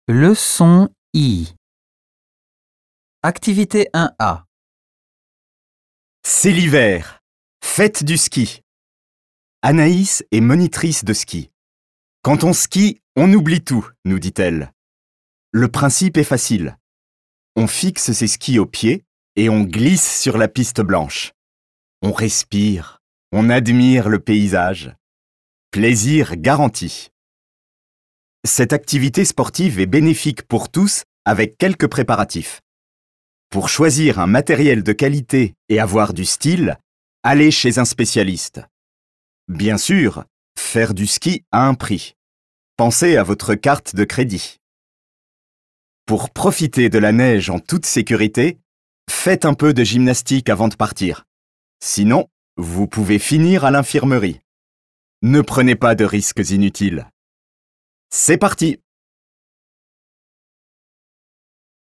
Leçon I. Activité 1A. C'est l'hiver. Fête du ski. Anaïs est monitrice de ski. Quand on skie, on oublie tout, nous dit-elle. Le principe est facile. On fixe ses skis aux pieds et on glisse sur la piste blanche. On respire, on admire le paysage. Plaisir garanti. Cette activité sportive est bénéfique pour tous avec quelques préparatifs. Pour choisir un matériel de qualité et avoir du style, allez chez un spécialiste. Bien sûr, faire du ski a un prix. Pensez à votre carte de crédit. Pour profiter de la neige en toute sécurité, faites un peu de gymnastique avant de partir. Sinon, vous pouvez finir à l'infirmerie. Ne prenez pas de risques inutiles. C'est parti!